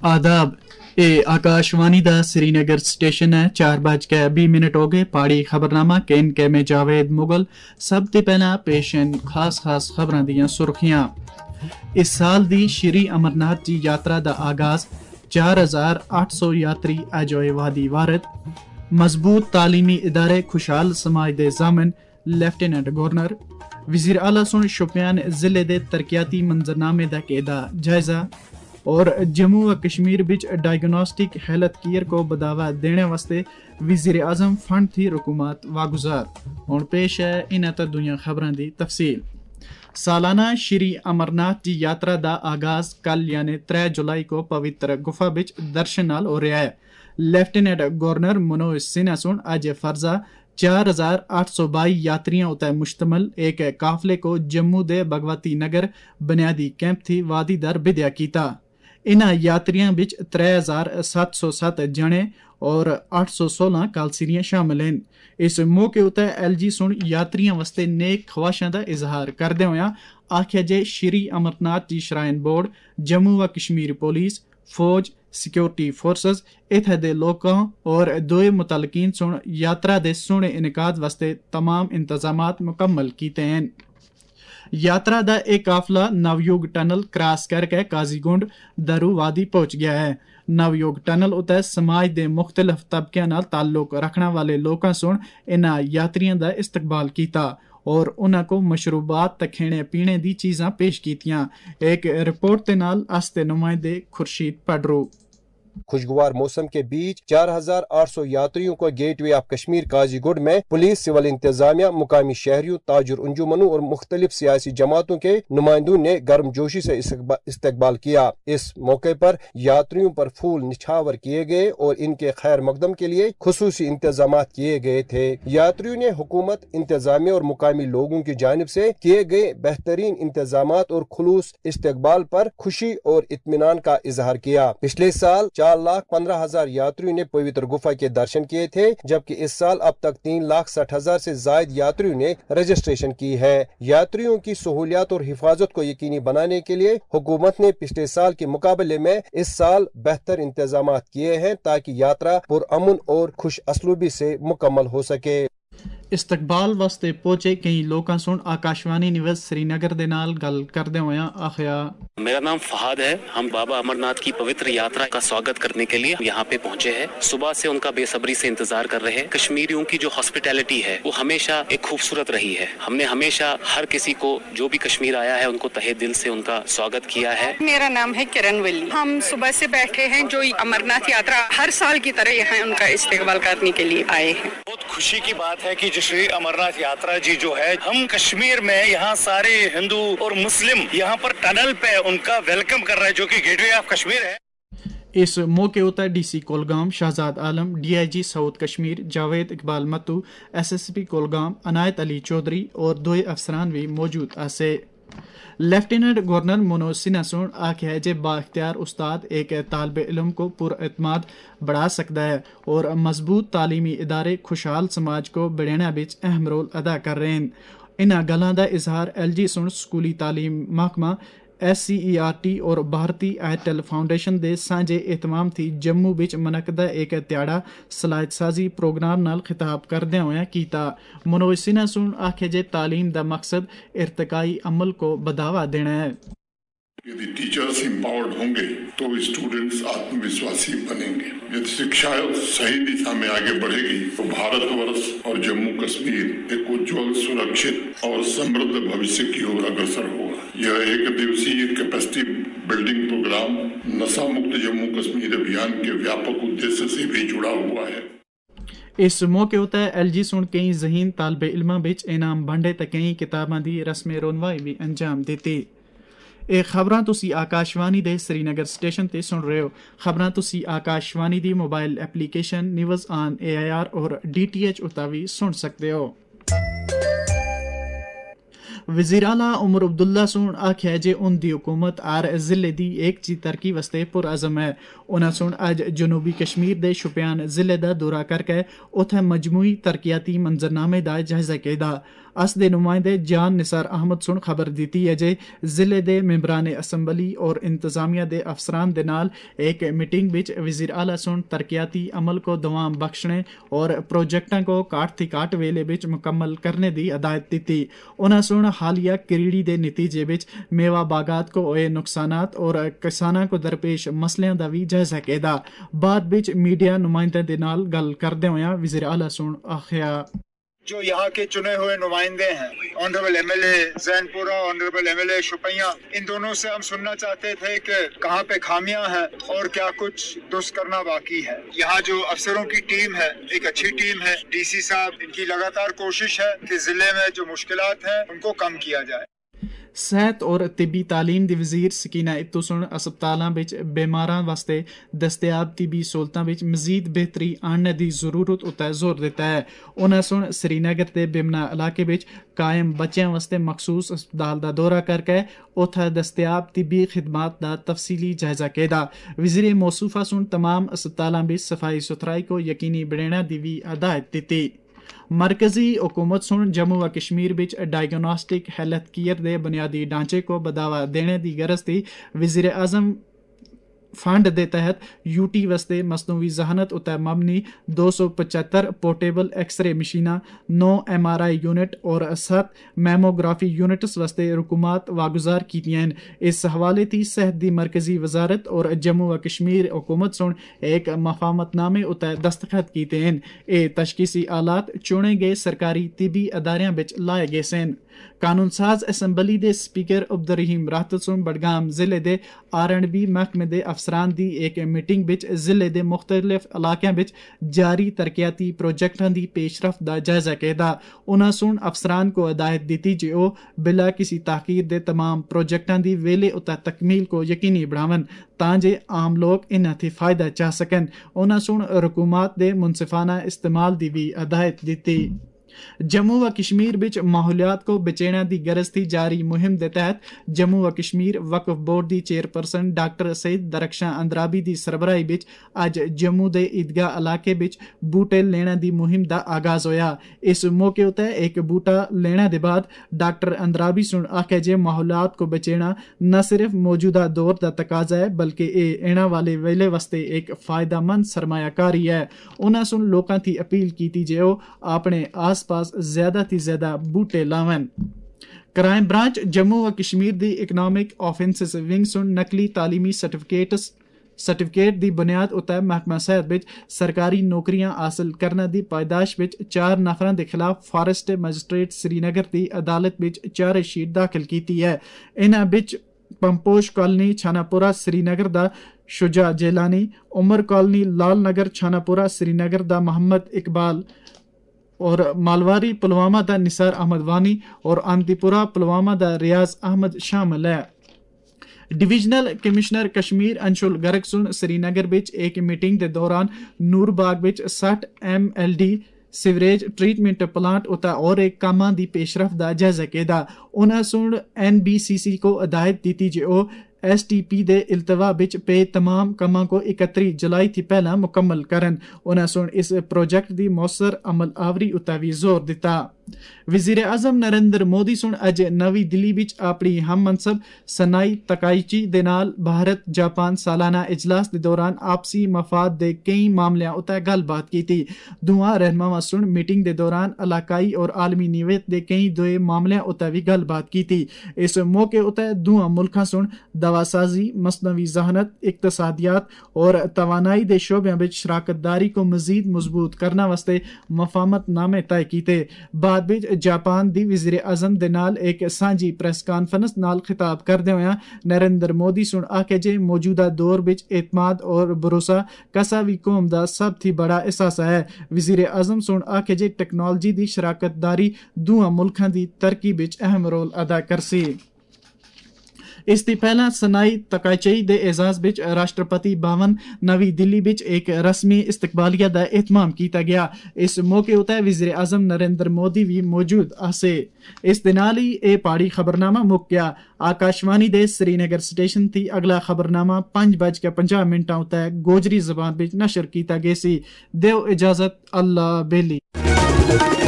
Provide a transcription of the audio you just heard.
आदाब ए आकाशवाणी दा श्रीनगर स्टेशन है 4:20 हो गए। पहाड़ी खबरनामा केन के में जावेद मुगल। सब ते पहला पेशन खास खबरां दियां सुर्खियां। इस साल दी श्री अमरनाथ जी यात्रा दा आगाज 4800 यात्री अजोए वादी वारद। मजबूत तालीमी इदारे खुशहाल समाज दे जामन लेफ्टिनेंट गवर्नर। वजीर आला सुन शोपियान जिले दे तरक्याती मंजरनामे दा केदा जायजा। और जम्मू व कश्मीर बिच डायग्नोस्टिक हेल्थ केयर को बढ़ावा देने वास्ते वजीर आजम फंड थी हुकूमत वागुजार। और पेश है इन दुनिया खबरां दी तफसील। सालाना श्री अमरनाथ जी यात्रा दा आगाज कल यानी 3 जुलाई को पवित्र गुफा बिच दर्शन नाल हो रहा है। लेफ्टिनेंट गवर्नर मनोज सिन्हा सुन अज फर्जा 4822 यात्रियों उतर मुश्तमल एक काफले को जम्मू दे भगवती नगर बुनियादी कैंप थी वादी दर विद्या कीता। इन्हां यात्रियों बिच 3707 जने और 816 कालसीरियां शामिल हैं। इस मौके उतर एलजी सुन यात्रियों वास्ते नेक ख्वाहिशां दा इजहार करदे होया आख्या जे श्री अमरनाथ जी श्राइन बोर्ड, जम्मू व कश्मीर पुलिस, फौज, सिक्योरिटी फोर्सेस इत्थे दे लोकां और दोए मुतलकीन सुन यात्रा दे सोहने इनकाद वास्ते तमाम इंतजामात मुकम्मल कीते हैं। यात्रा दा एक काफला नवयुग टनल क्रॉस करके काजीगुंड दरू वादी पहुंच गया है। नवयुग टनल उतर समाज दे मुख्तलिफ तबकियां नाल ताल्लुक रखने वाले लोकां सुन इन्हां यात्रियों दा इस्तकबाल कीता और उन्हां को मशरूबात ते खाने पीने दी चीज़ां पेश कीतियां। एक रिपोर्ट दे नाल आस्ते नुमाइंदे खुर्शीद पडरू। खुशगवार मौसम के बीच 4800 यात्रियों को गेटवे ऑफ कश्मीर काजीगुंड में पुलिस, सिविल इंतजामिया, मुकामी शहरियों, ताजुर अंजुमनों और मुख्तलिफ सियासी जमातों के नुमाइंदों ने गर्मजोशी से इस्तकबाल किया। इस मौके पर यात्रियों पर फूल निछावर किए गए और इनके खैर मकदम के लिए खुसूसी इंतजाम किए गए थे। यात्रियों ने हुकूमत, इंतजामिया और मुकामी लोगों की जानिब से किए गए बेहतरीन इंतजाम और खुलूस इस्तकबाल पर खुशी और इत्मीनान का इजहार किया। पिछले साल 4,15,000 यात्रियों ने पवित्र गुफा के दर्शन किए थे, जबकि इस साल अब तक 3,60,000 से जायद यात्रियों ने रजिस्ट्रेशन की है। यात्रियों की सहूलियात और हिफाजत को यकीनी बनाने के लिए हुकूमत ने पिछले साल के मुकाबले में इस साल बेहतर इंतजाम किए हैं ताकि यात्रा पुरअमन और खुश असलूबी से मुकम्मल हो सके। इस्तकबाल वास्ते पहुंचे कई लोगों सुन आकाशवाणी न्यूज़ श्रीनगर दे नाल गल करदे होया आखिया, मेरा नाम फहाद है। हम बाबा अमरनाथ की पवित्र यात्रा का स्वागत करने के लिए यहाँ पे पहुँचे हैं। सुबह से उनका बेसब्री से इंतजार कर रहे हैं। कश्मीरियों की जो हॉस्पिटैलिटी है वो हमेशा एक खूबसूरत रही है। हमने हमेशा हर किसी को जो भी कश्मीर आया है उनको तहे दिल से उनका स्वागत किया है। मेरा नाम है किरण वली। हम सुबह से बैठे हैं, जो अमरनाथ यात्रा हर साल की तरह यहाँ उनका इस्तेकबाल करने के लिए आए हैं। बहुत खुशी की बात है कि श्री अमरनाथ यात्रा जी जो है, हम कश्मीर में यहाँ सारे हिंदू और मुस्लिम यहाँ पर टनल पे उनका वेलकम कर रहे हैं, जो कि गेटवे ऑफ कश्मीर है। इस मौके उतर DC Kulgam Shahzad Alam, DIG south Kashmir Javed Iqbal Mattoo, SSP Kulgam Anayat Ali Chaudhary और दो अफसरान भी मौजूद आसे। लेफ्टिनेंट गवर्नर मनोज सिन्हा सुन आख्या है जे बाख्तियार उस्ताद एक तालिब इल्म को पुरएतमाद बढ़ा सकता है और मजबूत तालीमी इदारे खुशहाल समाज को बढ़ाने बिच अहम रोल अदा कर रहे हैं। इन्हां गल्लां दा इजहार एलजी सुन स्कूली तालीम महकमा, SCERT और भारती एयरटेल फाउंडेशन दे सांझे एहतमाम थी जम्मू बिच मनकदा एक त्याड़ा सलाहियत साजी प्रोग्राम नाल खिताब करदे होया कीता। मनोज सिन्हा सुन आखे जे तालीम दा मकसद इर्तिकाई अमल को बढ़ावा देना है। यदि टीचर्स एम्पावर्ड होंगे तो स्टूडेंट्स आत्मविश्वासी बनेंगे। यदि शिक्षा सही दिशा में आगे बढ़ेगी तो भारतवर्ष और जम्मू कश्मीर एक उज्जवल, सुरक्षित और समृद्ध भविष्य की ओर अग्रसर होगा। यह एक दिवसीय कैपेसिटी बिल्डिंग प्रोग्राम नशा मुक्त जम्मू कश्मीर अभियान के व्यापक उद्देश्य से भी जुड़ा हुआ है। इस मौके उतर एलजी सुन कई जहीन तालिब इल्मां बिच इनाम बंडे ते कई किताबां दी रस्म रोनवाई भी अंजाम दित्ती। ਇਹ ਖਬਰਾਂ ਤੁਸੀਂ ਆਕਾਸ਼ਵਾਣੀ ਦੇ श्रीनगर स्टेशन ਤੇ ਸੁਣ ਰਹੇ ਹੋ। ਖਬਰਾਂ ਤੁਸੀਂ ਆਕਾਸ਼ਵਾਣੀ ਦੀ mobile application news on AIR और DTH ਉਤਾ ਵੀ ਸੁਣ ਸਕਦੇ ਹੋ। वजीर आला उमर अब्दुल्ला सुन आख्या जे उनकी हुकूमत आर जिले की एक जी तरक्की वास्ते पुरअज़म है। उन्हें सुन अज जनूबी कश्मीर के शुपियान जिले का दौरा करके उथे मजमूई तरक्याती मंजरनामे का जायजा किया। اس دے نمائندے جان نثار احمد سن خبر دیتی ہے جے ضلع دے ممبران اسمبلی اور انتظامیہ دے افسران دے نال ایک میٹنگ وچ وزیر اعلیٰ سن ترقیاتی عمل کو دوام بخشنے اور پروجیکٹاں کو کاٹ تھی کاٹ ویلے وچ مکمل کرنے دی ہدایت دیتی. انہاں سن حالیہ کریڑی دے نتیجے وچ میوہ باغات کو ہوئے نقصانات اور کساناں کو درپیش مسئلیاں دا بھی جائزہ کیدا. بعد وچ میڈیا نمائندے دے نال گل کردے ہویا وزیر اعلیٰ سن آخیا جو یہاں کے چنے ہوئے نمائندے ہیں honourable M L A Zainpora, honourable M L A Shopian, ان دونوں سے ہم سننا چاہتے تھے کہ کہاں پہ خامیاں ہیں اور کیا کچھ درست کرنا باقی ہے. یہاں جو افسروں کی ٹیم ہے ایک اچھی ٹیم ہے. ڈی سی صاحب ان کی لگاتار کوشش ہے کہ ضلع میں جو مشکلات ہیں ان کو کم کیا جائے. صحت اور طبی تعلیم دی وزیر سکینہ اتو سن اسپتالاں وچ بیماراں واسطے دستیاب طبی سہولتاں وچ مزید بہتری آننے دی ضرورت اتے زور دیتا ہے. انہاں سن سری نگر دے بمنا علاقے وچ قائم بچیاں واسطے مخصوص اسپتال دا دورہ کر کے اتھا دستیاب طبی خدمات دا تفصیلی جائزہ کیدا. وزیر موصوفہ سن تمام اسپتالاں وچ صفائی ستھرائی کو یقینی بنانے دی بھی ہدایت دیتی. مرکزی حکومت سن جموں و کشمیر وچ ڈائیگنوسٹک ہیلتھ کیئر دے بنیادی ڈھانچے کو بڑھاوا دینے دی غرض تھی وزیر اعظم فنڈ دے تحت یو ٹی واسطے مصنوعی ذہانت اتے مبنی 275 پورٹیبل ایکس رے مشیناں، 9 ایم آر آئی یونٹ اور 7 میموگرافی یونٹس واسطے رقومات واگزار کیتیاں ہیں. اس حوالے تھی صحت دی مرکزی وزارت اور جموں و کشمیر حکومت سن ایک مفاہمت نامے اتے دستخط کیتے ہیں. اے تشخیصی آلات چنے گئے سرکاری طبی اداریاں وچ لائے گئے سن. قانون ساز اسمبلی دے سپیکر عبدالرحیم راحت سن بڈگام ضلع دے R&B محکمے دے افسران دی ایک میٹنگ وچ ضلع دے مختلف علاقیاں وچ جاری ترقیاتی پروجیکٹاں دی پیش رفت دا جائزہ کیدا. انہاں سن افسران کو ہدایت دیتی جے او بلا کسی تاخیر دے تمام پروجیکٹاں دی ویلے اتے تکمیل کو یقینی بڑھاون تاں جے عام لوگ انہاں تھی فائدہ چاہ سکن. انہاں سن رقومات دے منصفانہ استعمال دی بھی ہدایت دیتی. جموں و کشمیر وچ ماحولیات کو بچینا دی غرض تھی جاری مہم دے تحت جموں و کشمیر وقف بورڈ دی چیئرپرسن ڈاکٹر سعید درخشاں اندرابی دی سربراہی وچ اج جموں دے عیدگاہ علاقے وچ بوٹے لینا دی مہم دا آغاز ہویا. اس موقع تے ایک بوٹا لینا دے بعد ڈاکٹر اندرابی سن آکھے جے ماحولیات کو بچینا نہ صرف موجودہ دور دا تقاضا ہے بلکہ اے اینا والے ویلے واسطے ایک فائدہ مند سرمایہ کاری ہے. انہاں سن لوکاں تھی اپیل کیتی جے او اپنے آس پاس زیادہ تھی زیادہ بوٹے لاون. کرائم برانچ جموں و کشمیر دی اکنامک آفینسز ونگ سن نقلی تعلیمی سرٹیفکیٹ دی بنیاد اتے محکمہ صحت وچ سرکاری نوکریاں حاصل کرنے دی پائیداش وچ 4 نفراں دے خلاف فارسٹ مجسٹریٹ سری نگر دی عدالت وچ چارج شیٹ داخل کیتی ہے. انہاں وچ Pamposh colony Chhanapora Srinagar دا شجاع جیلانی، عمر کالونی لال نگر چھانا پورہ سری نگر دا محمد اقبال اور مالواری پلوامہ دا نثار احمد وانی اور آنتی پورہ پلوامہ دا ریاض احمد شامل ہے. ڈویژنل کمشنر کشمیر انشول گرگ سن سری نگر وچ ایک میٹنگ دے دوران نور باغ وچ 60 MLD سیوریج ٹریٹمنٹ پلانٹ اتا اور ایک کاماں دی پیش رفت دا جائزہ کیدا. انہاں سن NBCC کو ہدایت دیتی جے او STP دے التوا وچ پے تمام کاماں کو 31 جولائی تھی پہلا مکمل کرن. انہاں سن اس پروجیکٹ دی مؤثر عمل آوری اتا بھی زور دیتا. وزیر اعظم نریندر مودی سن اج نوی دلی وچ اپنی ہم منصب سنائی تکائیچی دے نال بھارت جاپان سالانہ اجلاس دے دوران آپسی مفاد دے کئی معاملیاں اتے گل بات کی. دوواں رہنماواں سن میٹنگ دے دوران علاقائی اور عالمی نیویت دے کئی دوئے معاملیاں اتے بھی گل بات کی. اس موقع اتے دوواں ملکاں سن دوا سازی، مصنوعی ذہانت، اقتصادیات اور توانائی دے شعبیاں وچ شراکت داری کو مزید مضبوط کرنا واسطے مفاہمت نامے طے کیتے. بعد وچ جاپان دی وزیر اعظم دے نال ایک سانجی پریس کانفرنس نال خطاب کردے ہوئے نریندر مودی سن آکھے جے موجودہ دور وچ اعتماد اور بھروسہ کسا بھی قوم دا سب تھی بڑا احساس ہے. وزیر اعظم سن آکھے جے ٹیکنالوجی دی شراکت داری دوواں ملکاں دی ترقی وچ اہم رول ادا کرسی. اس دی پہلا سنائی تکائچئی دے اعزاز وچ راشٹرپتی بھون نوی دلی وچ ایک رسمی استقبالیہ دا اہتمام کیتا گیا. اس موقع اتے وزیر اعظم نریندر مودی بھی موجود آسے. اس دے نال ہی اے پاڑی خبرنامہ مک گیا. آکاشوانی دے سری نگر سٹیشن تھی اگلا خبرنامہ 5:50 اتے گوجری زبان وچ نشر کیتا گیا سی. دیو اجازت، اللہ بیلی.